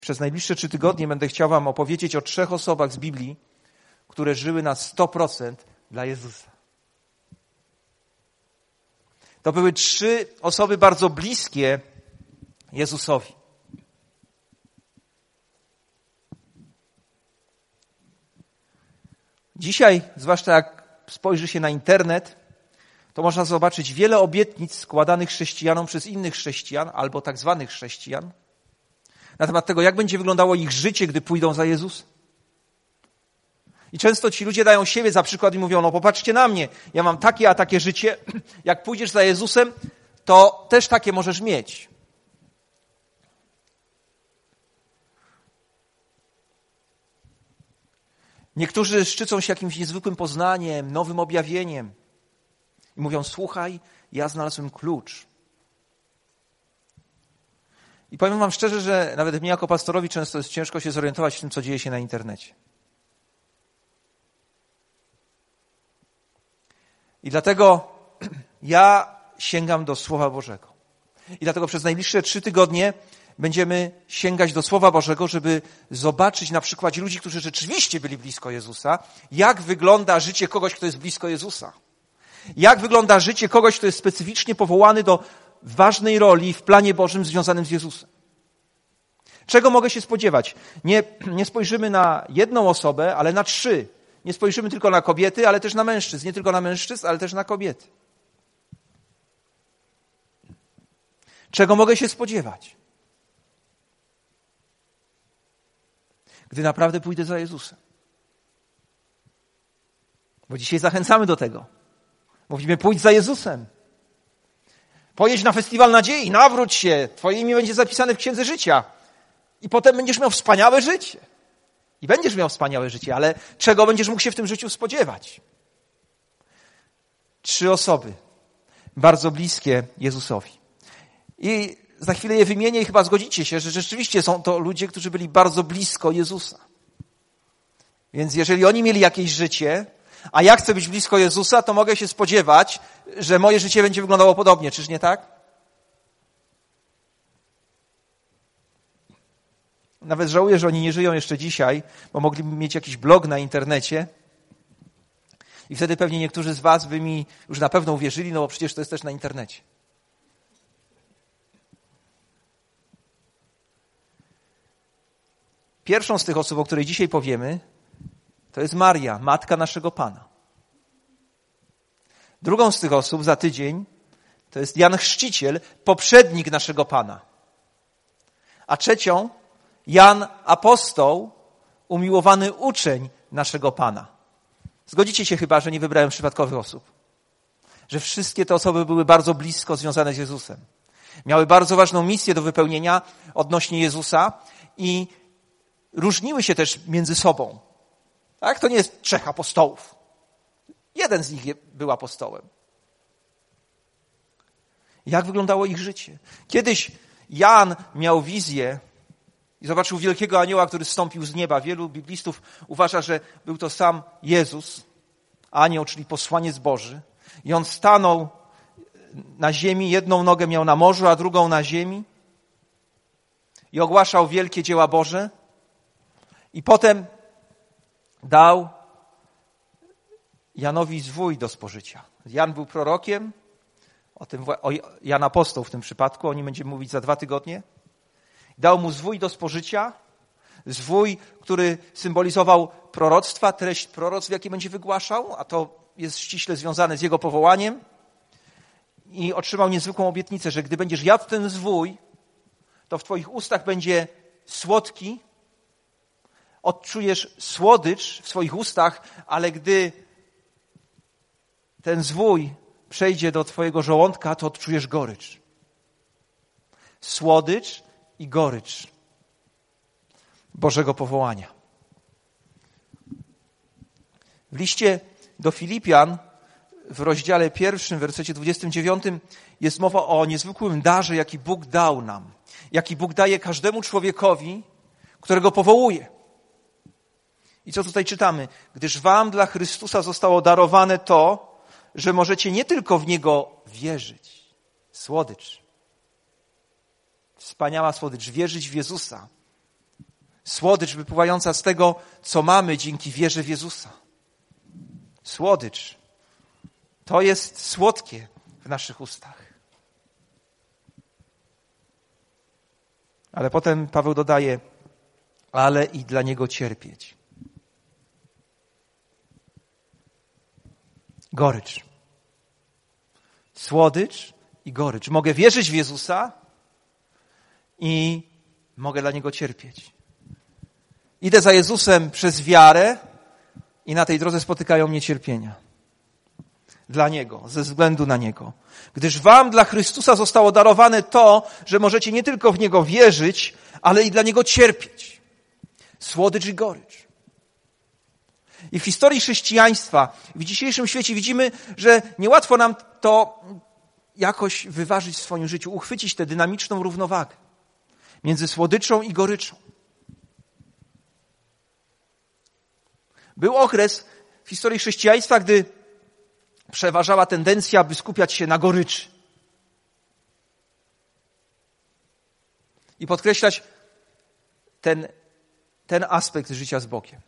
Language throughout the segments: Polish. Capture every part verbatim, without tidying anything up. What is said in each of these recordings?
Przez najbliższe trzy tygodnie będę chciał wam opowiedzieć o trzech osobach z Biblii, które żyły na sto procent dla Jezusa. To były trzy osoby bardzo bliskie Jezusowi. Dzisiaj, zwłaszcza jak spojrzy się na internet, to można zobaczyć wiele obietnic składanych chrześcijanom przez innych chrześcijan albo tak zwanych chrześcijan na temat tego, jak będzie wyglądało ich życie, gdy pójdą za Jezusem. I często ci ludzie dają siebie za przykład i mówią, no popatrzcie na mnie, ja mam takie, a takie życie, jak pójdziesz za Jezusem, to też takie możesz mieć. Niektórzy szczycą się jakimś niezwykłym poznaniem, nowym objawieniem i mówią, słuchaj, ja znalazłem klucz. I powiem wam szczerze, że nawet mnie jako pastorowi często jest ciężko się zorientować w tym, co dzieje się na internecie. I dlatego ja sięgam do Słowa Bożego. I dlatego przez najbliższe trzy tygodnie będziemy sięgać do Słowa Bożego, żeby zobaczyć na przykładzie ludzi, którzy rzeczywiście byli blisko Jezusa, jak wygląda życie kogoś, kto jest blisko Jezusa. Jak wygląda życie kogoś, kto jest specyficznie powołany do ważnej roli w planie Bożym związanym z Jezusem. Czego mogę się spodziewać? Nie, nie spojrzymy na jedną osobę, ale na trzy. Nie spojrzymy tylko na kobiety, ale też na mężczyzn. Nie tylko na mężczyzn, ale też na kobiety. Czego mogę się spodziewać? Gdy naprawdę pójdę za Jezusem. Bo dzisiaj zachęcamy do tego. Mówimy, pójdź za Jezusem. Pojedź na festiwal nadziei, nawróć się. Twoje imię będzie zapisane w Księdze Życia. I potem będziesz miał wspaniałe życie. I będziesz miał wspaniałe życie, ale czego będziesz mógł się w tym życiu spodziewać? Trzy osoby bardzo bliskie Jezusowi. I za chwilę je wymienię i chyba zgodzicie się, że rzeczywiście są to ludzie, którzy byli bardzo blisko Jezusa. Więc jeżeli oni mieli jakieś życie, a ja chcę być blisko Jezusa, to mogę się spodziewać, że moje życie będzie wyglądało podobnie. Czyż nie tak? Nawet żałuję, że oni nie żyją jeszcze dzisiaj, bo mogliby mieć jakiś blog na internecie i wtedy pewnie niektórzy z was by mi już na pewno uwierzyli, no bo przecież to jest też na internecie. Pierwszą z tych osób, o której dzisiaj powiemy, to jest Maria, matka naszego Pana. Drugą z tych osób za tydzień to jest Jan Chrzciciel, poprzednik naszego Pana. A trzecią Jan Apostoł, umiłowany uczeń naszego Pana. Zgodzicie się chyba, że nie wybrałem przypadkowych osób. Że wszystkie te osoby były bardzo blisko związane z Jezusem. Miały bardzo ważną misję do wypełnienia odnośnie Jezusa i różniły się też między sobą. Tak? To nie jest trzech apostołów. Jeden z nich był apostołem. Jak wyglądało ich życie? Kiedyś Jan miał wizję i zobaczył wielkiego anioła, który zstąpił z nieba. Wielu biblistów uważa, że był to sam Jezus, anioł, czyli posłaniec Boży. I on stanął na ziemi, jedną nogę miał na morzu, a drugą na ziemi i ogłaszał wielkie dzieła Boże. I potem dał Janowi zwój do spożycia. Jan był prorokiem, o tym o Jan Apostoł w tym przypadku, o nim będziemy mówić za dwa tygodnie. Dał mu zwój do spożycia, zwój, który symbolizował proroctwa, treść proroctw, jakie będzie wygłaszał, a to jest ściśle związane z jego powołaniem. I otrzymał niezwykłą obietnicę, że gdy będziesz jadł ten zwój, to w twoich ustach będzie słodki, odczujesz słodycz w swoich ustach, ale gdy ten zwój przejdzie do twojego żołądka, to odczujesz gorycz. Słodycz i gorycz Bożego powołania. W liście do Filipian w rozdziale pierwszym, w wersecie dwudziestym dziewiątym jest mowa o niezwykłym darze, jaki Bóg dał nam. Jaki Bóg daje każdemu człowiekowi, którego powołuje. I co tutaj czytamy? Gdyż wam dla Chrystusa zostało darowane to, że możecie nie tylko w Niego wierzyć. Słodycz. Wspaniała słodycz. Wierzyć w Jezusa. Słodycz wypływająca z tego, co mamy dzięki wierze w Jezusa. Słodycz. To jest słodkie w naszych ustach. Ale potem Paweł dodaje, ale i dla Niego cierpieć. Gorycz. Słodycz i gorycz. Mogę wierzyć w Jezusa i mogę dla Niego cierpieć. Idę za Jezusem przez wiarę i na tej drodze spotykają mnie cierpienia. Dla Niego, ze względu na Niego. Gdyż wam dla Chrystusa zostało darowane to, że możecie nie tylko w Niego wierzyć, ale i dla Niego cierpieć. Słodycz i gorycz. I w historii chrześcijaństwa, w dzisiejszym świecie widzimy, że niełatwo nam to jakoś wyważyć w swoim życiu, uchwycić tę dynamiczną równowagę między słodyczą i goryczą. Był okres w historii chrześcijaństwa, gdy przeważała tendencja, by skupiać się na goryczy. I podkreślać ten, ten aspekt życia z Bogiem.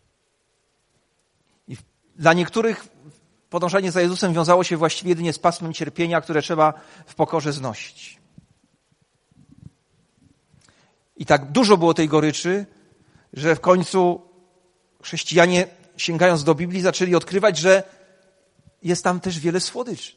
I dla niektórych podążanie za Jezusem wiązało się właściwie jedynie z pasmem cierpienia, które trzeba w pokorze znosić. I tak dużo było tej goryczy, że w końcu chrześcijanie, sięgając do Biblii, zaczęli odkrywać, że jest tam też wiele słodyczy.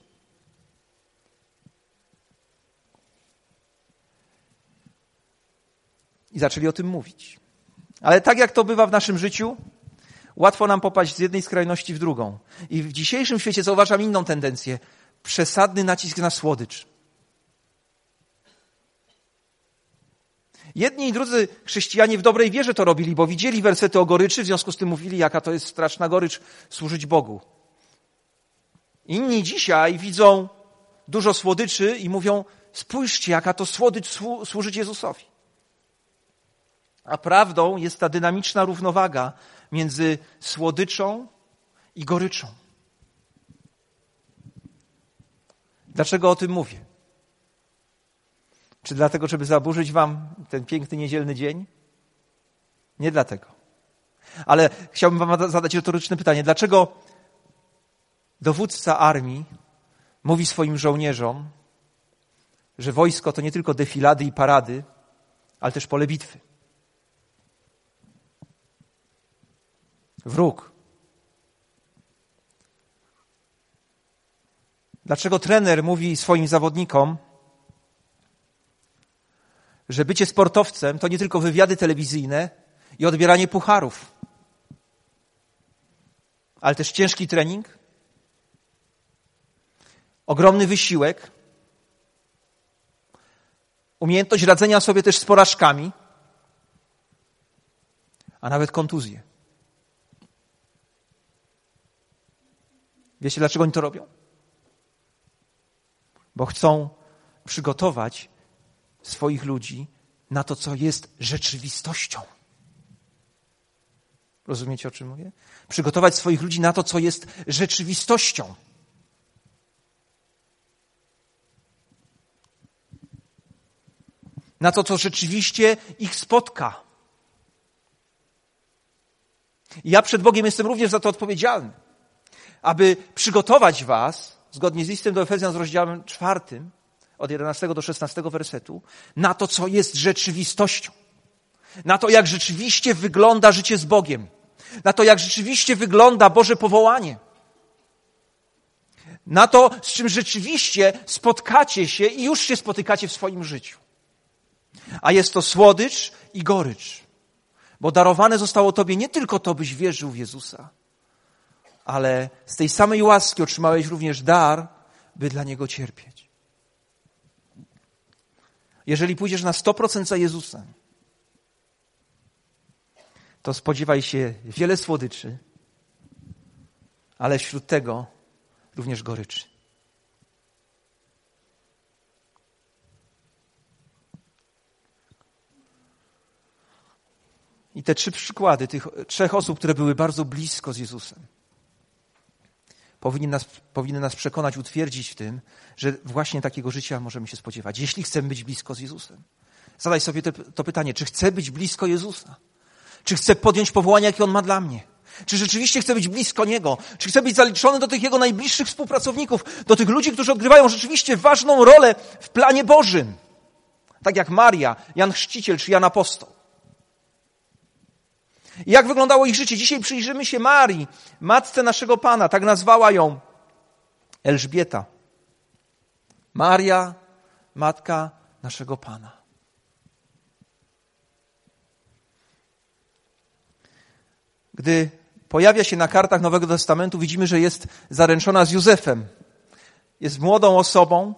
I zaczęli o tym mówić. Ale tak jak to bywa w naszym życiu, łatwo nam popaść z jednej skrajności w drugą. I w dzisiejszym świecie zauważam inną tendencję. Przesadny nacisk na słodycz. Jedni i drudzy chrześcijanie w dobrej wierze to robili, bo widzieli wersety o goryczy, w związku z tym mówili, jaka to jest straszna gorycz służyć Bogu. Inni dzisiaj widzą dużo słodyczy i mówią, spójrzcie, jaka to słodycz służyć Jezusowi. A prawdą jest ta dynamiczna równowaga między słodyczą i goryczą. Dlaczego o tym mówię? Czy dlatego, żeby zaburzyć wam ten piękny niedzielny dzień? Nie dlatego. Ale chciałbym wam zadać retoryczne pytanie. Dlaczego dowódca armii mówi swoim żołnierzom, że wojsko to nie tylko defilady i parady, ale też pole bitwy? Wróg. Dlaczego trener mówi swoim zawodnikom, że bycie sportowcem to nie tylko wywiady telewizyjne i odbieranie pucharów, ale też ciężki trening, ogromny wysiłek, umiejętność radzenia sobie też z porażkami, a nawet kontuzje. Wiecie, dlaczego oni to robią? Bo chcą przygotować swoich ludzi na to, co jest rzeczywistością. Rozumiecie, o czym mówię? Przygotować swoich ludzi na to, co jest rzeczywistością. Na to, co rzeczywiście ich spotka. I ja przed Bogiem jestem również za to odpowiedzialny. Aby przygotować was, zgodnie z listem do Efezjan z rozdziałem czwartym, od jedenastego do szesnastego wersetu, na to, co jest rzeczywistością. Na to, jak rzeczywiście wygląda życie z Bogiem. Na to, jak rzeczywiście wygląda Boże powołanie. Na to, z czym rzeczywiście spotkacie się i już się spotykacie w swoim życiu. A jest to słodycz i gorycz. Bo darowane zostało tobie nie tylko to, byś wierzył w Jezusa, ale z tej samej łaski otrzymałeś również dar, by dla Niego cierpieć. Jeżeli pójdziesz na sto procent za Jezusem, to spodziewaj się wiele słodyczy, ale wśród tego również goryczy. I te trzy przykłady tych trzech osób, które były bardzo blisko z Jezusem, powinny nas, powinny nas przekonać, utwierdzić w tym, że właśnie takiego życia możemy się spodziewać, jeśli chcemy być blisko z Jezusem. Zadaj sobie te, to pytanie, czy chcę być blisko Jezusa? Czy chcę podjąć powołanie, jakie On ma dla mnie? Czy rzeczywiście chcę być blisko Niego? Czy chcę być zaliczony do tych Jego najbliższych współpracowników? Do tych ludzi, którzy odgrywają rzeczywiście ważną rolę w planie Bożym? Tak jak Maria, Jan Chrzciciel czy Jan Apostoł. I jak wyglądało ich życie? Dzisiaj przyjrzymy się Marii, matce naszego Pana. Tak nazwała ją Elżbieta. Maria, matka naszego Pana. Gdy pojawia się na kartach Nowego Testamentu, widzimy, że jest zaręczona z Józefem. Jest młodą osobą.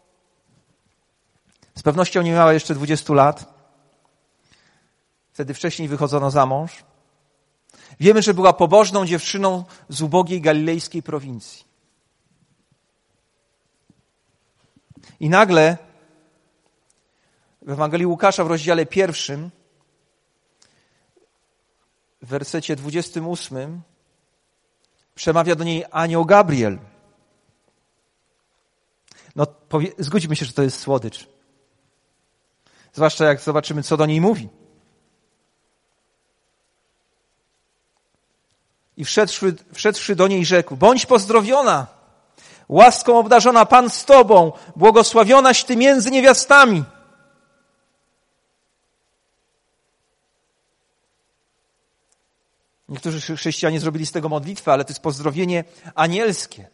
Z pewnością nie miała jeszcze dwudziestu lat. Wtedy wcześniej wychodzono za mąż. Wiemy, że była pobożną dziewczyną z ubogiej galilejskiej prowincji. I nagle w Ewangelii Łukasza w rozdziale pierwszym, w wersecie dwudziestym ósmym, przemawia do niej anioł Gabriel. No, powie, zgódźmy się, że to jest słodycz. Zwłaszcza jak zobaczymy, co do niej mówi. I wszedłszy, wszedłszy do niej rzekł, bądź pozdrowiona, łaską obdarzona Pan z Tobą, błogosławionaś Ty między niewiastami. Niektórzy chrześcijanie zrobili z tego modlitwę, ale to jest pozdrowienie anielskie.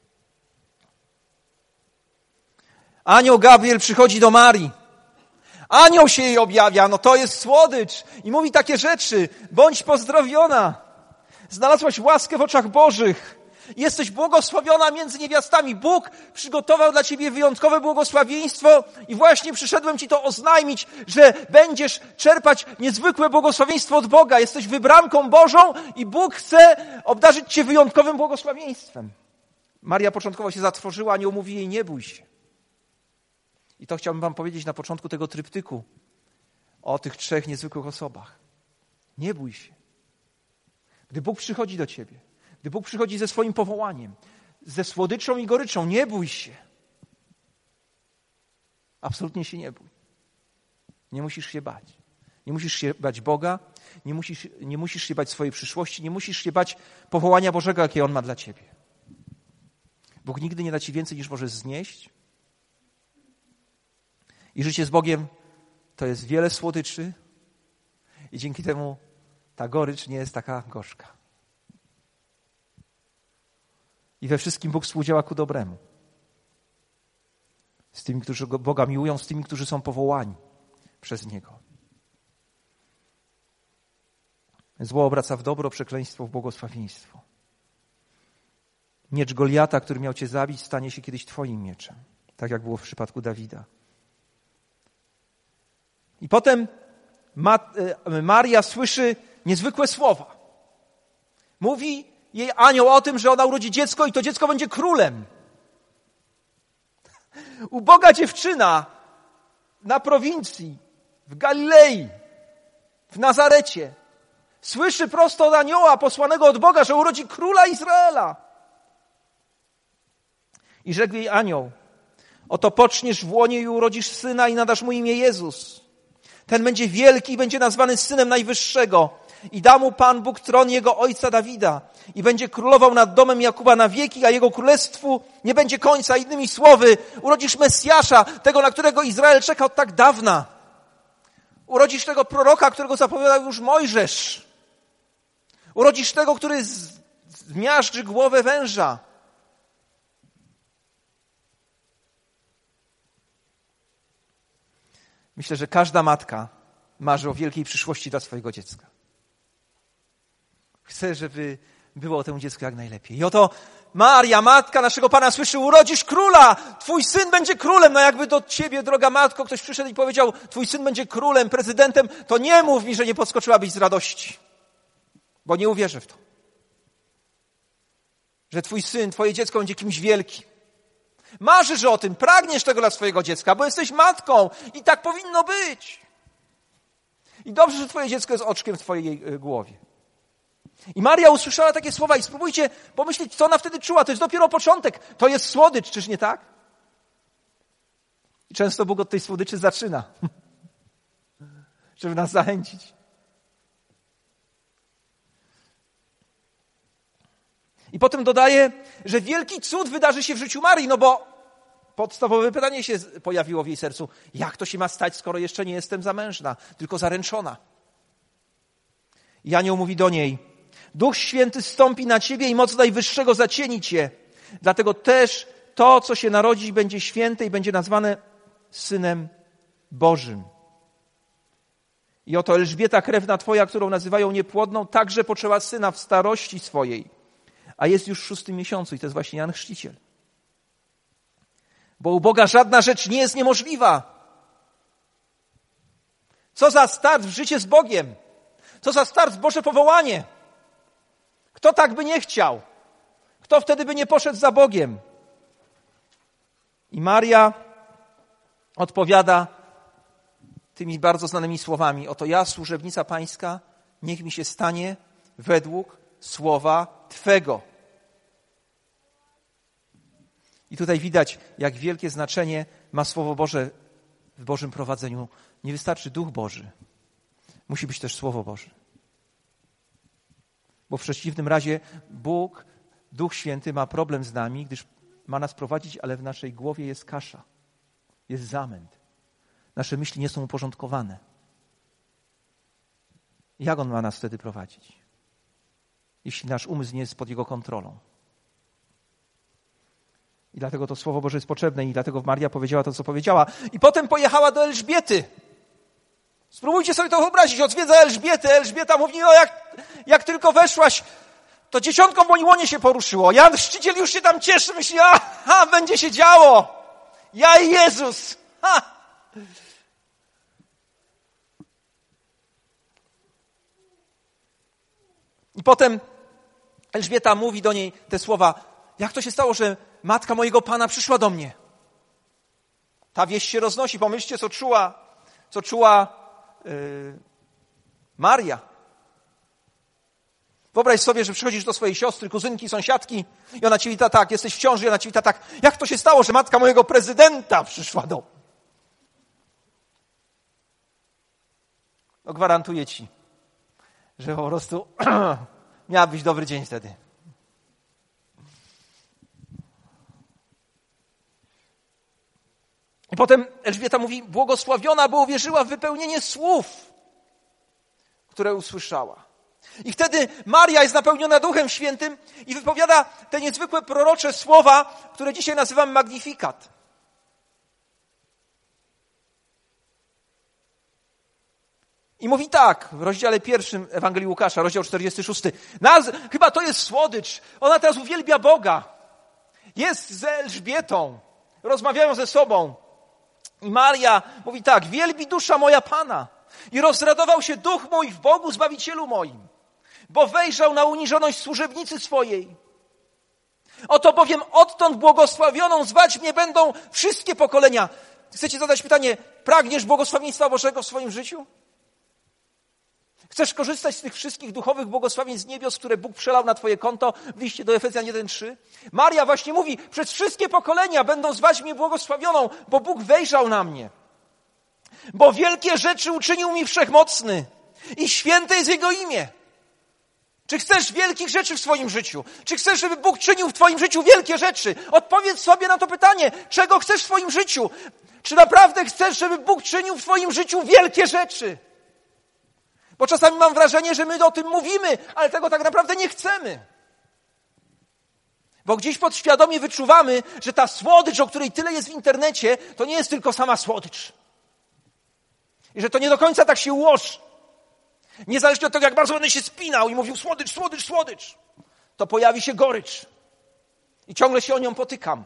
Anioł Gabriel przychodzi do Marii. Anioł się jej objawia, no to jest słodycz. I mówi takie rzeczy, bądź pozdrowiona. Znalazłaś łaskę w oczach Bożych. Jesteś błogosławiona między niewiastami. Bóg przygotował dla ciebie wyjątkowe błogosławieństwo i właśnie przyszedłem ci to oznajmić, że będziesz czerpać niezwykłe błogosławieństwo od Boga. Jesteś wybranką Bożą i Bóg chce obdarzyć cię wyjątkowym błogosławieństwem. Maria początkowo się zatrwożyła, anioł mówi jej, nie bój się. I to chciałbym wam powiedzieć na początku tego tryptyku o tych trzech niezwykłych osobach. Nie bój się. Gdy Bóg przychodzi do ciebie, gdy Bóg przychodzi ze swoim powołaniem, ze słodyczą i goryczą, nie bój się. Absolutnie się nie bój. Nie musisz się bać. Nie musisz się bać Boga, nie musisz, nie musisz się bać swojej przyszłości, nie musisz się bać powołania Bożego, jakie On ma dla ciebie. Bóg nigdy nie da ci więcej, niż możesz znieść. I życie z Bogiem to jest wiele słodyczy i dzięki temu ta gorycz nie jest taka gorzka. I we wszystkim Bóg współdziała ku dobremu. Z tymi, którzy Boga miłują, z tymi, którzy są powołani przez Niego. Zło obraca w dobro, przekleństwo w błogosławieństwo. Miecz Goliata, który miał cię zabić, stanie się kiedyś twoim mieczem. Tak jak było w przypadku Dawida. I potem Maria słyszy niezwykłe słowa. Mówi jej anioł o tym, że ona urodzi dziecko i to dziecko będzie królem. Uboga dziewczyna na prowincji, w Galilei, w Nazarecie, słyszy prosto od anioła posłanego od Boga, że urodzi króla Izraela. I rzekł jej anioł, oto poczniesz w łonie i urodzisz syna i nadasz mu imię Jezus. Ten będzie wielki i będzie nazwany Synem Najwyższego. I da mu Pan Bóg tron jego ojca Dawida. I będzie królował nad domem Jakuba na wieki, a jego królestwu nie będzie końca. Innymi słowy, urodzisz Mesjasza, tego, na którego Izrael czekał od tak dawna. Urodzisz tego proroka, którego zapowiadał już Mojżesz. Urodzisz tego, który zmiażdży głowę węża. Myślę, że każda matka marzy o wielkiej przyszłości dla swojego dziecka. Chce, żeby było temu dziecku jak najlepiej. I oto Maria, matka naszego Pana, słyszy, urodzisz króla, twój syn będzie królem. No jakby do ciebie, droga matko, ktoś przyszedł i powiedział, twój syn będzie królem, prezydentem, to nie mów mi, że nie podskoczyłabyś z radości. Bo nie uwierzę w to. Że twój syn, twoje dziecko będzie kimś wielkim. Marzysz o tym, pragniesz tego dla swojego dziecka, bo jesteś matką i tak powinno być. I dobrze, że twoje dziecko jest oczkiem w twojej głowie. I Maria usłyszała takie słowa i spróbujcie pomyśleć, co ona wtedy czuła. To jest dopiero początek. To jest słodycz, czyż nie tak? I często Bóg od tej słodyczy zaczyna. żeby nas zachęcić. I potem dodaje, że wielki cud wydarzy się w życiu Marii, no bo podstawowe pytanie się pojawiło w jej sercu. Jak to się ma stać, skoro jeszcze nie jestem zamężna, tylko zaręczona? I anioł mówi do niej, Duch Święty zstąpi na ciebie i moc Najwyższego zacieni cię. Dlatego też to, co się narodzi, będzie święte i będzie nazwane Synem Bożym. I oto Elżbieta, krewna twoja, którą nazywają niepłodną, także poczęła syna w starości swojej, a jest już w szóstym miesiącu i to jest właśnie Jan Chrzciciel. Bo u Boga żadna rzecz nie jest niemożliwa. Co za start w życie z Bogiem? Co za start w Boże powołanie? Kto tak by nie chciał? Kto wtedy by nie poszedł za Bogiem? I Maria odpowiada tymi bardzo znanymi słowami. Oto ja, służebnica Pańska, niech mi się stanie według słowa Twego. I tutaj widać, jak wielkie znaczenie ma Słowo Boże w Bożym prowadzeniu. Nie wystarczy Duch Boży. Musi być też Słowo Boże. Bo w przeciwnym razie Bóg, Duch Święty ma problem z nami, gdyż ma nas prowadzić, ale w naszej głowie jest kasza. Jest zamęt. Nasze myśli nie są uporządkowane. Jak On ma nas wtedy prowadzić? Jeśli nasz umysł nie jest pod Jego kontrolą. I dlatego to Słowo Boże jest potrzebne i dlatego Maria powiedziała to, co powiedziała. I potem pojechała do Elżbiety. Spróbujcie sobie to wyobrazić. Odwiedza Elżbietę. Elżbieta mówi, no jak, jak tylko weszłaś, to dzieciątko w moim łonie się poruszyło. Jan Chrzciciel już się tam cieszy. Myśli, aha, będzie się działo. Ja i Jezus. Ha! I potem Elżbieta mówi do niej te słowa, jak to się stało, że matka mojego Pana przyszła do mnie? Ta wieść się roznosi. Pomyślcie, co czuła, co czuła yy, Maria. Wyobraź sobie, że przychodzisz do swojej siostry, kuzynki, sąsiadki i ona ci wita tak, jesteś w ciąży i ona ci wita tak, jak to się stało, że matka mojego prezydenta przyszła do mnie? No gwarantuję ci, że po prostu miałabyś dobry dzień wtedy. I potem Elżbieta mówi, błogosławiona, bo uwierzyła w wypełnienie słów, które usłyszała. I wtedy Maria jest napełniona Duchem Świętym i wypowiada te niezwykłe prorocze słowa, które dzisiaj nazywam Magnifikat. I mówi tak, w rozdziale pierwszym Ewangelii Łukasza, rozdział czterdziesty szósty. Naz- chyba to jest słodycz. Ona teraz uwielbia Boga. Jest z Elżbietą. Rozmawiają ze sobą. I Maria mówi tak, wielbi dusza moja Pana. I rozradował się duch mój w Bogu, Zbawicielu moim. Bo wejrzał na uniżoność służebnicy swojej. Oto bowiem odtąd błogosławioną zwać mnie będą wszystkie pokolenia. Chcecie zadać pytanie, pragniesz błogosławieństwa Bożego w swoim życiu? Chcesz korzystać z tych wszystkich duchowych błogosławieństw z niebios, które Bóg przelał na twoje konto w liście do Efezjan jeden trzy? Maria właśnie mówi, przez wszystkie pokolenia będą zwać mnie błogosławioną, bo Bóg wejrzał na mnie. Bo wielkie rzeczy uczynił mi Wszechmocny i święte jest Jego imię. Czy chcesz wielkich rzeczy w swoim życiu? Czy chcesz, żeby Bóg czynił w twoim życiu wielkie rzeczy? Odpowiedz sobie na to pytanie, czego chcesz w swoim życiu? Czy naprawdę chcesz, żeby Bóg czynił w twoim życiu wielkie rzeczy? Bo czasami mam wrażenie, że my o tym mówimy, ale tego tak naprawdę nie chcemy. Bo gdzieś podświadomie wyczuwamy, że ta słodycz, o której tyle jest w internecie, to nie jest tylko sama słodycz. I że to nie do końca tak się ułoży. Niezależnie od tego, jak bardzo będę się spinał i mówił słodycz, słodycz, słodycz, to pojawi się gorycz. I ciągle się o nią potykam.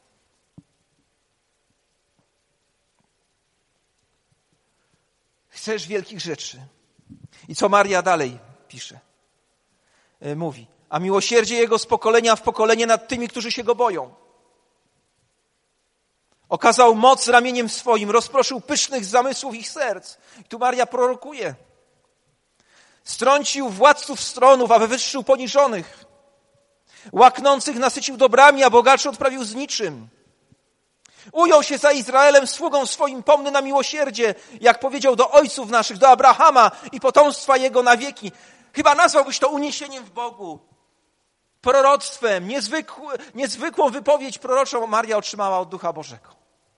Chcesz wielkich rzeczy. I co Maria dalej pisze? Mówi, a miłosierdzie Jego z pokolenia w pokolenie nad tymi, którzy się Go boją. Okazał moc ramieniem swoim, rozproszył pysznych z zamysłów ich serc. I tu Maria prorokuje. Strącił władców stronów, a wywyższył poniżonych. Łaknących nasycił dobrami, a bogaczy odprawił z niczym. Ujął się za Izraelem sługą swoim, pomny na miłosierdzie, jak powiedział do ojców naszych, do Abrahama i potomstwa jego na wieki. Chyba nazwałbyś to uniesieniem w Bogu, proroctwem, niezwykły, niezwykłą wypowiedź proroczą Maria otrzymała od Ducha Bożego.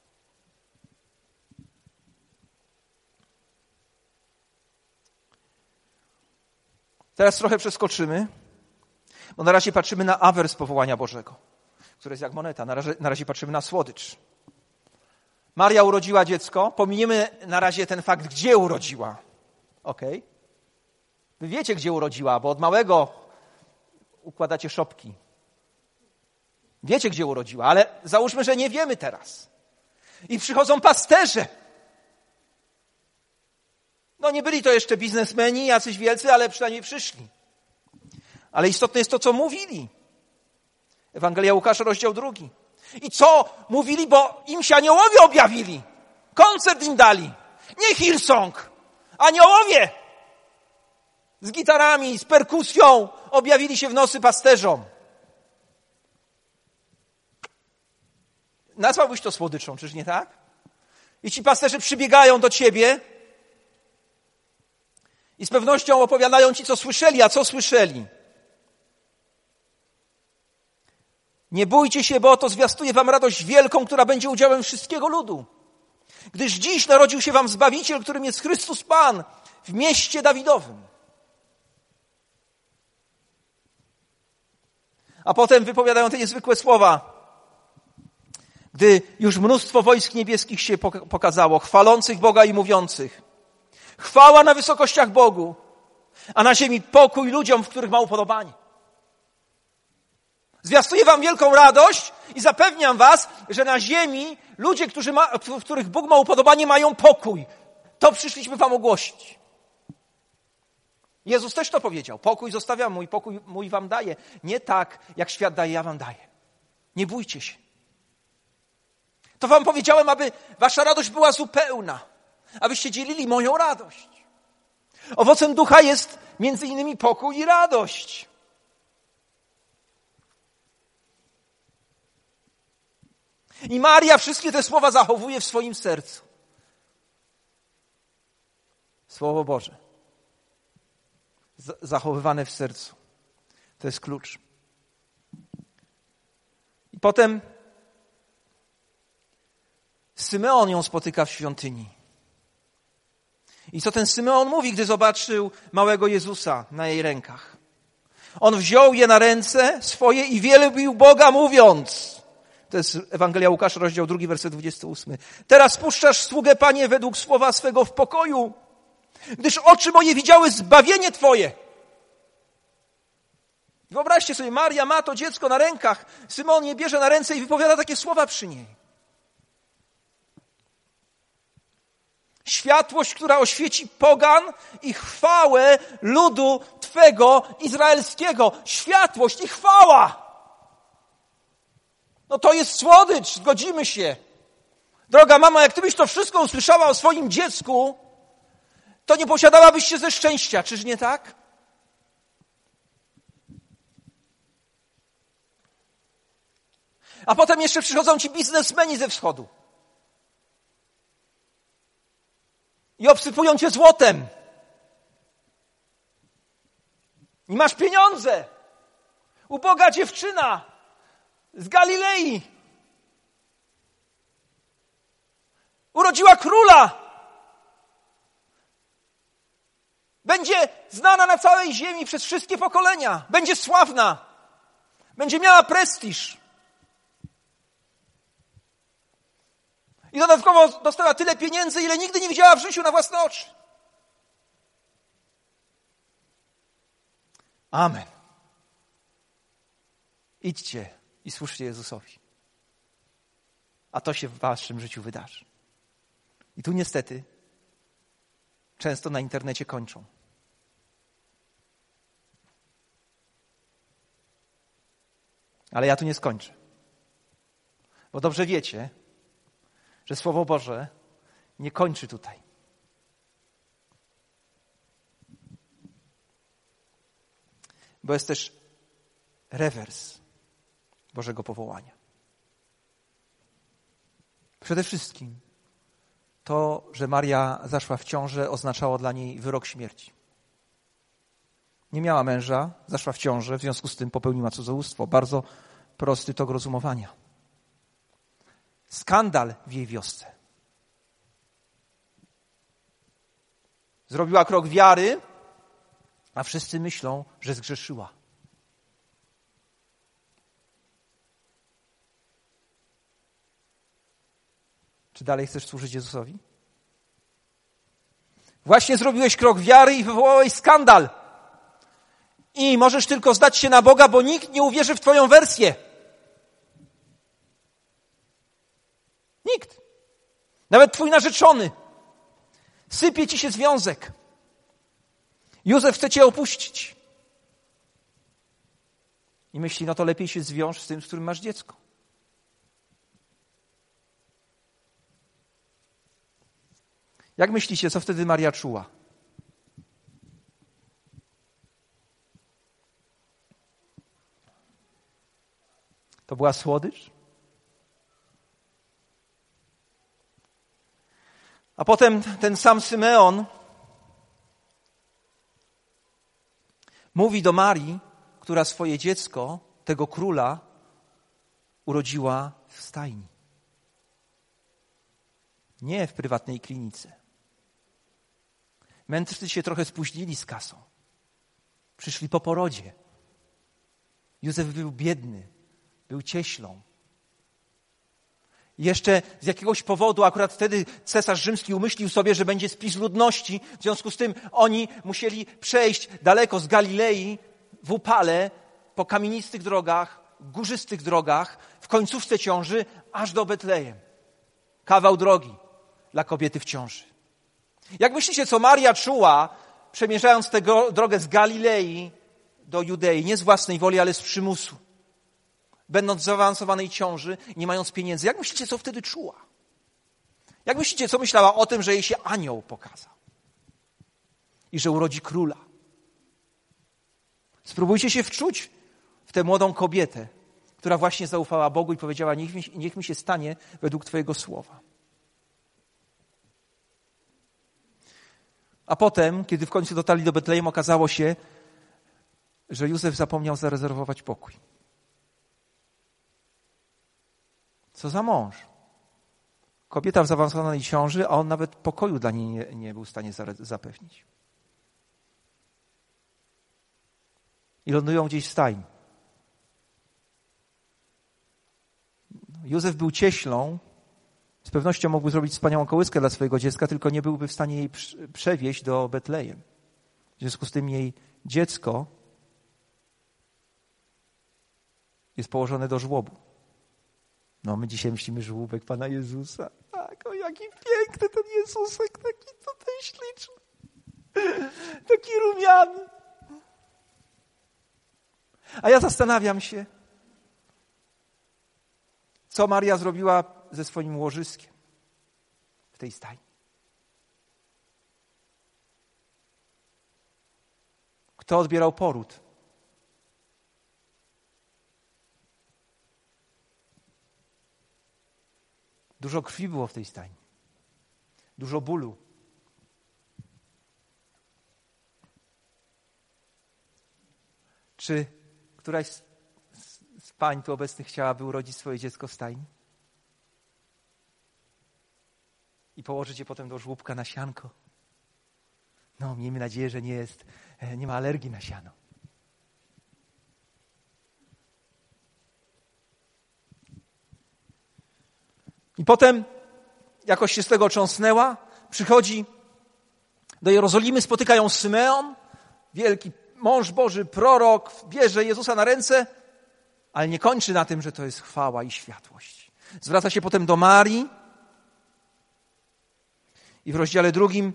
Teraz trochę przeskoczymy, bo na razie patrzymy na awers powołania Bożego, które jest jak moneta. Na razie, na razie patrzymy na słodycz. Maria urodziła dziecko. Pominiemy na razie ten fakt, gdzie urodziła. Okej? Okay? Wy wiecie, gdzie urodziła, bo od małego układacie szopki. Wiecie, gdzie urodziła, ale załóżmy, że nie wiemy teraz. I przychodzą pasterze. No nie byli to jeszcze biznesmeni, jacyś wielcy, ale przynajmniej przyszli. Ale istotne jest to, co mówili. Ewangelia Łukasza, rozdział drugi. I co mówili, bo im się aniołowie objawili. Koncert im dali. Nie Hillsong. Aniołowie z gitarami, z perkusją objawili się w nocy pasterzom. Nazwałbyś to słodyczą, czyż nie tak? I ci pasterze przybiegają do ciebie i z pewnością opowiadają ci, co słyszeli, a co słyszeli. Nie bójcie się, bo oto zwiastuję wam radość wielką, która będzie udziałem wszystkiego ludu. Gdyż dziś narodził się wam Zbawiciel, którym jest Chrystus Pan w mieście Dawidowym. A potem wypowiadają te niezwykłe słowa. Gdy już mnóstwo wojsk niebieskich się pokazało, chwalących Boga i mówiących: chwała na wysokościach Bogu, a na ziemi pokój ludziom, w których ma upodobanie. Zwiastuję wam wielką radość i zapewniam was, że na ziemi ludzie, którzy ma, w których Bóg ma upodobanie, mają pokój. To przyszliśmy wam ogłosić. Jezus też to powiedział. Pokój zostawiam, mój pokój mój wam daję. Nie tak, jak świat daje, ja wam daję. Nie bójcie się. To wam powiedziałem, aby wasza radość była zupełna. Abyście dzielili moją radość. Owocem ducha jest między innymi pokój i radość. I Maria wszystkie te słowa zachowuje w swoim sercu. Słowo Boże. Z- zachowywane w sercu. To jest klucz. I potem Symeon ją spotyka w świątyni. I co ten Symeon mówi, gdy zobaczył małego Jezusa na jej rękach? On wziął je na ręce swoje i wielbił Boga, mówiąc... To jest Ewangelia Łukasza, rozdział drugi, werset dwudziesty ósmy. Teraz puszczasz sługę, Panie, według słowa swego w pokoju, gdyż oczy moje widziały zbawienie Twoje. Wyobraźcie sobie, Maria ma to dziecko na rękach, Symeon je bierze na ręce i wypowiada takie słowa przy niej. Światłość, która oświeci pogan i chwałę ludu Twego izraelskiego. Światłość i chwała. No to jest słodycz, zgodzimy się. Droga mamo, jak ty byś to wszystko usłyszała o swoim dziecku, to nie posiadałabyś się ze szczęścia, czyż nie tak? A potem jeszcze przychodzą ci biznesmeni ze wschodu. I obsypują cię złotem. I masz pieniądze. Uboga dziewczyna z Galilei. Urodziła króla. Będzie znana na całej ziemi przez wszystkie pokolenia. Będzie sławna. Będzie miała prestiż. I dodatkowo dostała tyle pieniędzy, ile nigdy nie widziała w życiu na własne oczy. Amen. Idźcie i służcie Jezusowi. A to się w waszym życiu wydarzy. I tu niestety często na internecie kończą. Ale ja tu nie skończę. Bo dobrze wiecie, że Słowo Boże nie kończy tutaj. Bo jest też rewers Bożego powołania. Przede wszystkim to, że Maria zaszła w ciążę, oznaczało dla niej wyrok śmierci. Nie miała męża, zaszła w ciążę, w związku z tym popełniła cudzołóstwo. Bardzo prosty tok rozumowania. Skandal w jej wiosce. Zrobiła krok wiary, a wszyscy myślą, że zgrzeszyła. Czy dalej chcesz służyć Jezusowi? Właśnie zrobiłeś krok wiary i wywołałeś skandal. I możesz tylko zdać się na Boga, bo nikt nie uwierzy w twoją wersję. Nikt. Nawet twój narzeczony. Sypie ci się związek. Józef chce cię opuścić. I myśli, no to lepiej się zwiąż z tym, z którym masz dziecko. Jak myślicie, co wtedy Maria czuła? To była słodycz? A potem ten sam Symeon mówi do Marii, która swoje dziecko, tego króla, urodziła w stajni. Nie w prywatnej klinice. Mędrcy się trochę spóźnili z kasą. Przyszli po porodzie. Józef był biedny, był cieślą. Jeszcze z jakiegoś powodu, akurat wtedy cesarz rzymski umyślił sobie, że będzie spis ludności. W związku z tym oni musieli przejść daleko z Galilei w upale, po kamienistych drogach, górzystych drogach, w końcówce ciąży, aż do Betlejem. Kawał drogi dla kobiety w ciąży. Jak myślicie, co Maria czuła, przemierzając tę drogę z Galilei do Judei, nie z własnej woli, ale z przymusu? Będąc w zaawansowanej ciąży, nie mając pieniędzy. Jak myślicie, co wtedy czuła? Jak myślicie, co myślała o tym, że jej się anioł pokazał? I że urodzi króla? Spróbujcie się wczuć w tę młodą kobietę, która właśnie zaufała Bogu i powiedziała, niech mi, niech mi się stanie według Twojego słowa. A potem, kiedy w końcu dotarli do Betlejem, okazało się, że Józef zapomniał zarezerwować pokój. Co za mąż? Kobieta w zaawansowanej ciąży, a on nawet pokoju dla niej nie, nie był w stanie zapewnić. I lądują gdzieś w stajni. Józef był cieślą, z pewnością mógłby zrobić wspaniałą kołyskę dla swojego dziecka, tylko nie byłby w stanie jej przewieźć do Betlejem. W związku z tym jej dziecko jest położone do żłobu. No, my dzisiaj myślimy, żłóbek Pana Jezusa. Tak, o jaki piękny ten Jezusek, taki tutaj śliczny, taki rumiany. A ja zastanawiam się, co Maria zrobiła ze swoim łożyskiem w tej stajni. Kto odbierał poród? Dużo krwi było w tej stajni. Dużo bólu. Czy któraś z, z, z pań tu obecnych chciałaby urodzić swoje dziecko w stajni? I położyć je potem do żłóbka na sianko? No, miejmy nadzieję, że nie jest, nie ma alergii na siano. I potem jakoś się z tego otrząsnęła, przychodzi do Jerozolimy, spotykają Symeon, wielki mąż Boży, prorok, bierze Jezusa na ręce, ale nie kończy na tym, że to jest chwała i światłość. Zwraca się potem do Marii i w rozdziale drugim,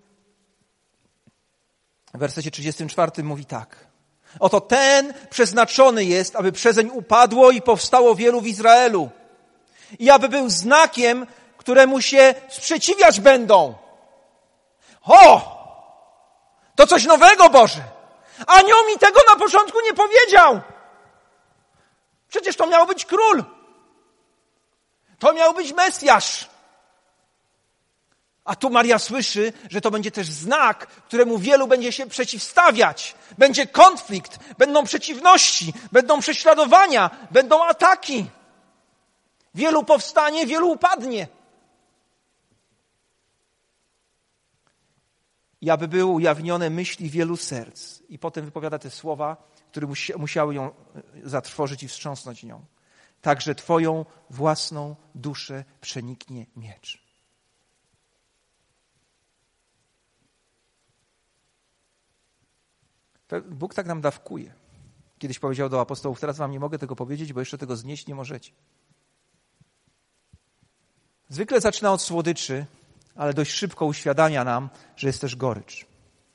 w wersecie trzydziestym czwartym mówi tak. Oto ten przeznaczony jest, aby przezeń upadło i powstało wielu w Izraelu. I aby był znakiem, któremu się sprzeciwiać będą. O! To coś nowego, Boże! Anioł mi tego na początku nie powiedział. Przecież to miał być król. To miał być Mesjasz. A tu Maria słyszy, że to będzie też znak, któremu wielu będzie się przeciwstawiać. Będzie konflikt, będą przeciwności, będą prześladowania, będą ataki. Wielu powstanie, wielu upadnie. I aby były ujawnione myśli wielu serc. I potem wypowiada te słowa, które musiały ją zatrwożyć i wstrząsnąć nią. Także twoją własną duszę przeniknie miecz. Bóg tak nam dawkuje. Kiedyś powiedział do apostołów, teraz wam nie mogę tego powiedzieć, bo jeszcze tego znieść nie możecie. Zwykle zaczyna od słodyczy, ale dość szybko uświadamia nam, że jest też gorycz.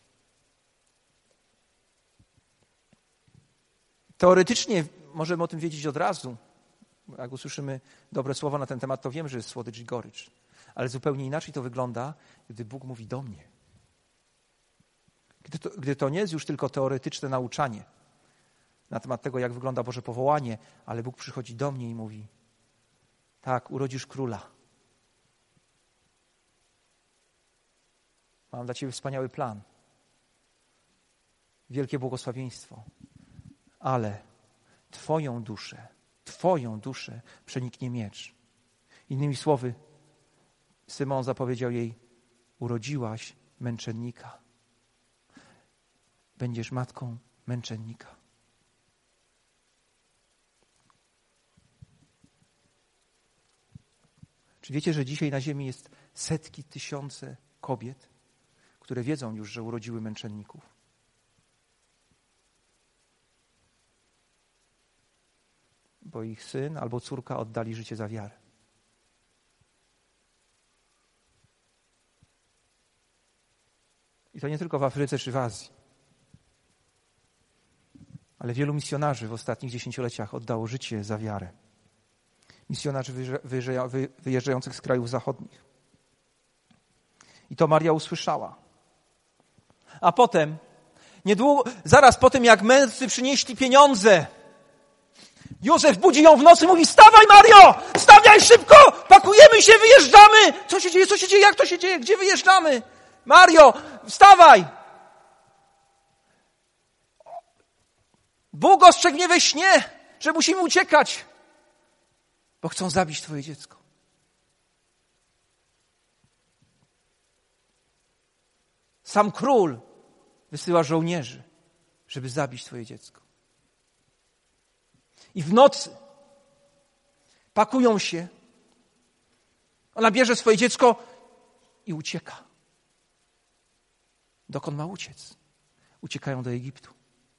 Teoretycznie możemy o tym wiedzieć od razu. Jak usłyszymy dobre słowo na ten temat, to wiem, że jest słodycz i gorycz. Ale zupełnie inaczej to wygląda, gdy Bóg mówi do mnie. Gdy to, gdy to nie jest już tylko teoretyczne nauczanie na temat tego, jak wygląda Boże powołanie, ale Bóg przychodzi do mnie i mówi, tak, urodzisz króla. Mam dla ciebie wspaniały plan. Wielkie błogosławieństwo. Ale twoją duszę, twoją duszę przeniknie miecz. Innymi słowy, Symon zapowiedział jej, urodziłaś męczennika. Będziesz matką męczennika. Czy wiecie, że dzisiaj na ziemi jest setki, tysiące kobiet, które wiedzą już, że urodziły męczenników? Bo ich syn albo córka oddali życie za wiarę. I to nie tylko w Afryce czy w Azji, ale wielu misjonarzy w ostatnich dziesięcioleciach oddało życie za wiarę. Misjonarzy wyjeżdżających z krajów zachodnich. I to Maria usłyszała. A potem, niedługo, zaraz po tym, jak mędrcy przynieśli pieniądze, Józef budzi ją w nocy, mówi, wstawaj Mario, wstawaj szybko, pakujemy się, wyjeżdżamy. Co się dzieje, co się dzieje, jak to się dzieje, gdzie wyjeżdżamy? Mario, wstawaj. Bóg ostrzegł mnie we śnie, że musimy uciekać, bo chcą zabić twoje dziecko. Sam król wysyła żołnierzy, żeby zabić twoje dziecko. I w nocy pakują się, ona bierze swoje dziecko i ucieka. Dokąd ma uciec? Uciekają do Egiptu.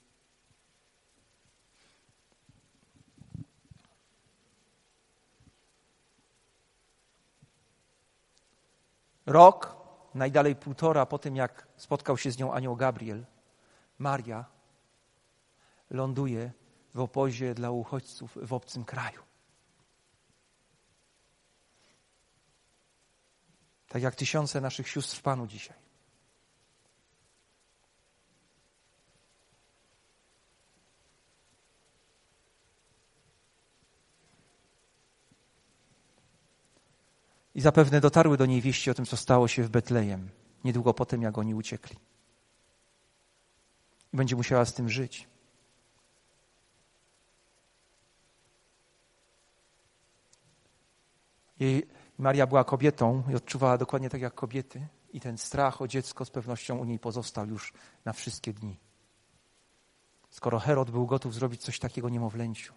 Rok, najdalej półtora po tym, jak spotkał się z nią anioł Gabriel, Maria ląduje w obozie dla uchodźców w obcym kraju. Tak jak tysiące naszych sióstr w Panu dzisiaj. I zapewne dotarły do niej wieści o tym, co stało się w Betlejem, niedługo po tym, jak oni uciekli. I będzie musiała z tym żyć. Jej, Maria była kobietą i odczuwała dokładnie tak jak kobiety. I ten strach o dziecko z pewnością u niej pozostał już na wszystkie dni. Skoro Herod był gotów zrobić coś takiego niemowlęciu,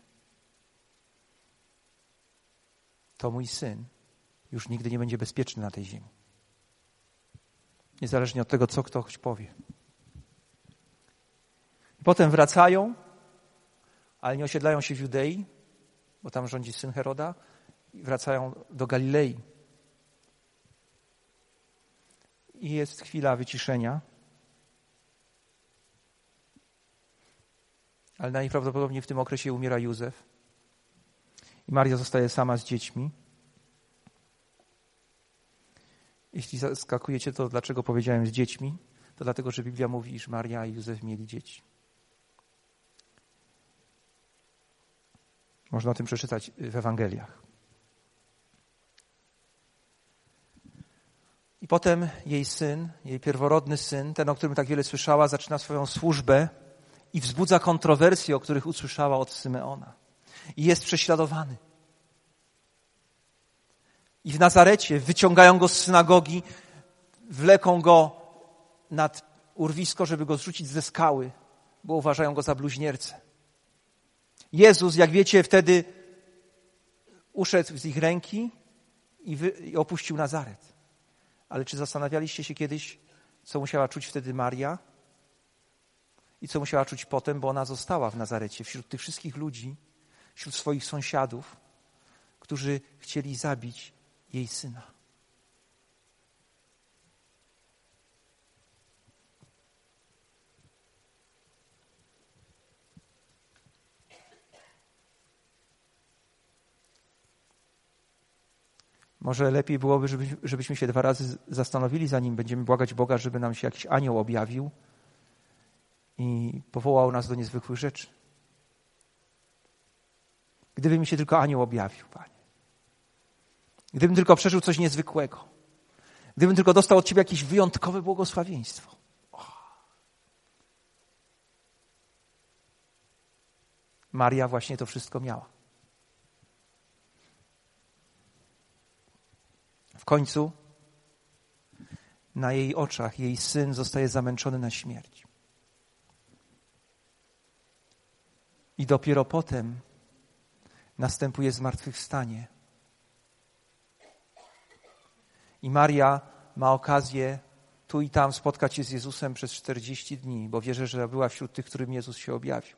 to mój syn już nigdy nie będzie bezpieczny na tej ziemi. Niezależnie od tego, co ktoś powie. I potem wracają, ale nie osiedlają się w Judei, bo tam rządzi syn Heroda, i wracają do Galilei. I jest chwila wyciszenia. Ale najprawdopodobniej w tym okresie umiera Józef. I Maria zostaje sama z dziećmi. Jeśli zaskakujecie, to dlaczego powiedziałem z dziećmi? To dlatego, że Biblia mówi, iż Maria i Józef mieli dzieci. Można o tym przeczytać w Ewangeliach. I potem jej syn, jej pierworodny syn, ten, o którym tak wiele słyszała, zaczyna swoją służbę i wzbudza kontrowersje, o których usłyszała od Symeona. I jest prześladowany. I w Nazarecie wyciągają go z synagogi, wleką go nad urwisko, żeby go zrzucić ze skały, bo uważają go za bluźniercę. Jezus, jak wiecie, wtedy uszedł z ich ręki i, wy, i opuścił Nazaret. Ale czy zastanawialiście się kiedyś, co musiała czuć wtedy Maria? I co musiała czuć potem, bo ona została w Nazarecie wśród tych wszystkich ludzi, wśród swoich sąsiadów, którzy chcieli zabić jej syna. Może lepiej byłoby, żeby, żebyśmy się dwa razy zastanowili, zanim będziemy błagać Boga, żeby nam się jakiś anioł objawił i powołał nas do niezwykłych rzeczy. Gdyby mi się tylko anioł objawił, Panie. Gdybym tylko przeżył coś niezwykłego. Gdybym tylko dostał od Ciebie jakieś wyjątkowe błogosławieństwo. Oh. Maria właśnie to wszystko miała. W końcu na jej oczach jej syn zostaje zamęczony na śmierć. I dopiero potem następuje zmartwychwstanie. I Maria ma okazję tu i tam spotkać się z Jezusem przez czterdzieści dni, bo wierzę, że była wśród tych, którym Jezus się objawił.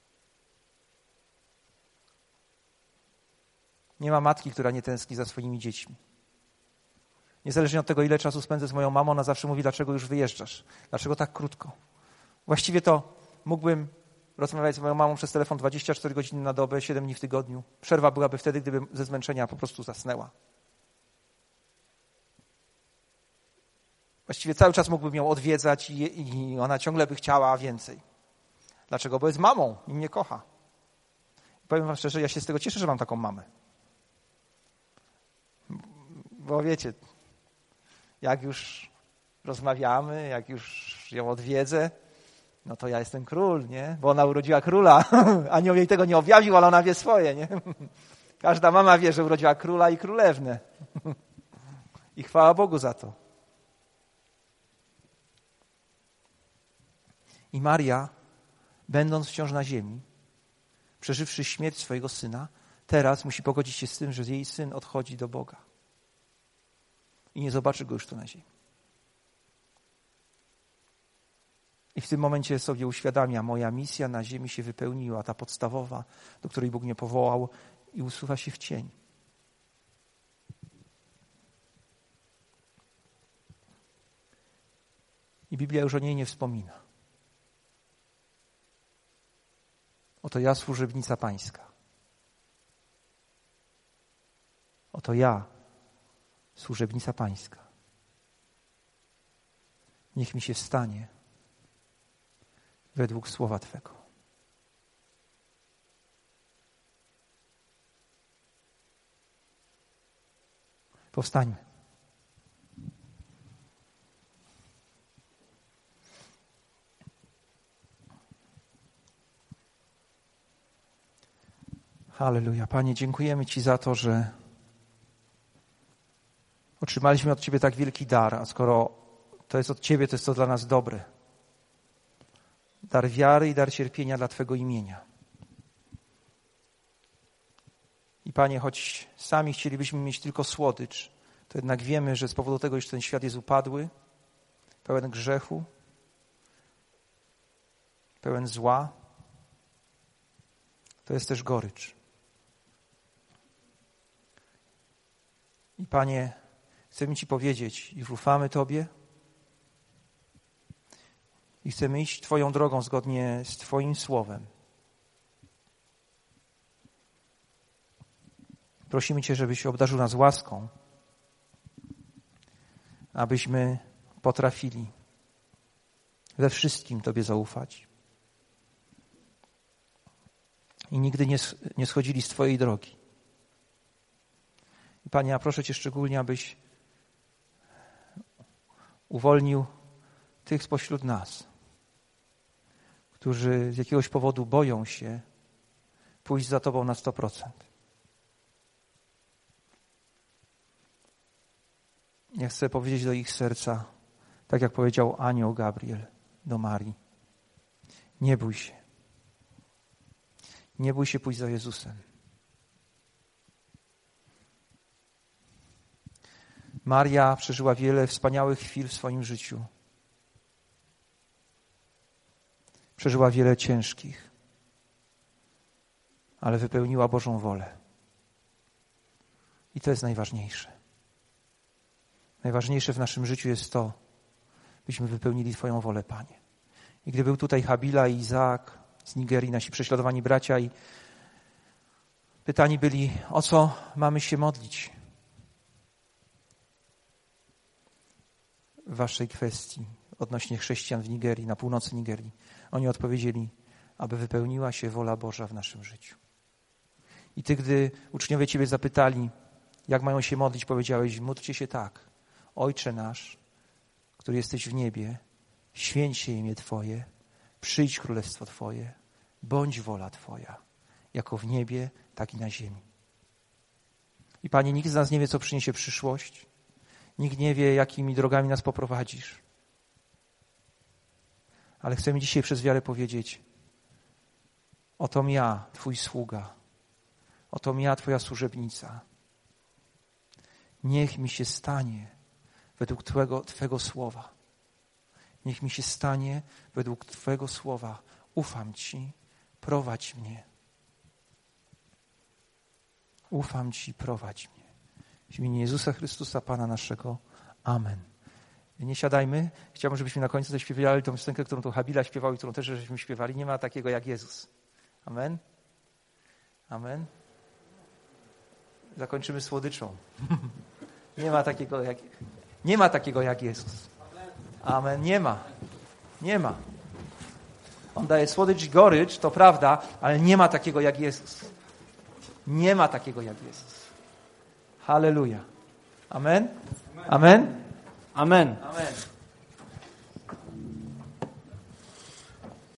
Nie ma matki, która nie tęskni za swoimi dziećmi. Niezależnie od tego, ile czasu spędzę z moją mamą, ona zawsze mówi, dlaczego już wyjeżdżasz? Dlaczego tak krótko? Właściwie to mógłbym rozmawiać z moją mamą przez telefon dwadzieścia cztery godziny na dobę, siedem dni w tygodniu. Przerwa byłaby wtedy, gdybym ze zmęczenia po prostu zasnęła. Właściwie cały czas mógłbym ją odwiedzać i, i ona ciągle by chciała więcej. Dlaczego? Bo jest mamą i mnie kocha. I powiem wam szczerze, ja się z tego cieszę, że mam taką mamę. Bo wiecie, jak już rozmawiamy, jak już ją odwiedzę, no to ja jestem król, nie? Bo ona urodziła króla. Anioł jej tego nie objawił, ale ona wie swoje, nie? Każda mama wie, że urodziła króla i królewnę. I chwała Bogu za to. I Maria, będąc wciąż na ziemi, przeżywszy śmierć swojego syna, teraz musi pogodzić się z tym, że jej syn odchodzi do Boga. I nie zobaczy go już tu na ziemi. I w tym momencie sobie uświadamia, moja misja na ziemi się wypełniła, ta podstawowa, do której Bóg mnie powołał, i usuwa się w cień. I Biblia już o niej nie wspomina. Oto ja, służebnica Pańska. Oto ja, służebnica Pańska. Niech mi się stanie według słowa Twego. Powstańmy. Halleluja. Panie, dziękujemy Ci za to, że otrzymaliśmy od Ciebie tak wielki dar, a skoro to jest od Ciebie, to jest to dla nas dobre. Dar wiary i dar cierpienia dla Twego imienia. I Panie, choć sami chcielibyśmy mieć tylko słodycz, to jednak wiemy, że z powodu tego, iż ten świat jest upadły, pełen grzechu, pełen zła, to jest też gorycz. I Panie, chcemy Ci powiedzieć, iż ufamy Tobie i chcemy iść Twoją drogą zgodnie z Twoim słowem. Prosimy Cię, żebyś obdarzył nas łaską, abyśmy potrafili we wszystkim Tobie zaufać i nigdy nie, nie schodzili z Twojej drogi. I Panie, ja proszę Cię szczególnie, abyś uwolnił tych spośród nas, którzy z jakiegoś powodu boją się pójść za Tobą na sto procent. Ja chcę powiedzieć do ich serca, tak jak powiedział anioł Gabriel do Marii. Nie bój się. Nie bój się pójść za Jezusem. Maria przeżyła wiele wspaniałych chwil w swoim życiu. Przeżyła wiele ciężkich, ale wypełniła Bożą wolę. I to jest najważniejsze. Najważniejsze w naszym życiu jest to, byśmy wypełnili Twoją wolę, Panie. I gdy był tutaj Habila i Izaak z Nigerii, nasi prześladowani bracia, i pytani byli, o co mamy się modlić w waszej kwestii odnośnie chrześcijan w Nigerii, na północy Nigerii. Oni odpowiedzieli, aby wypełniła się wola Boża w naszym życiu. I ty, gdy uczniowie Ciebie zapytali, jak mają się modlić, powiedziałeś, módlcie się tak. Ojcze nasz, który jesteś w niebie, święć się imię Twoje, przyjdź królestwo Twoje, bądź wola Twoja, jako w niebie, tak i na ziemi. I Panie, nikt z nas nie wie, co przyniesie przyszłość. Nikt nie wie, jakimi drogami nas poprowadzisz. Ale chcemy dzisiaj przez wiarę powiedzieć, oto ja, Twój sługa, oto ja, Twoja służebnica. Niech mi się stanie według Twego, Twego słowa. Niech mi się stanie według Twego słowa. Ufam Ci, prowadź mnie. Ufam Ci, prowadź mnie. W imieniu Jezusa Chrystusa, Pana naszego. Amen. Nie siadajmy. Chciałbym, żebyśmy na końcu zaśpiewali tą piosenkę, którą tu Habila śpiewał i którą też żeśmy śpiewali. Nie ma takiego jak Jezus. Amen. Amen. Zakończymy słodyczą. Nie ma takiego jak, nie ma takiego jak Jezus. Amen. Nie ma. Nie ma. On daje słodycz i gorycz, to prawda, ale nie ma takiego jak Jezus. Nie ma takiego jak Jezus. Halleluja. Amen. Amen. Amen. Amen.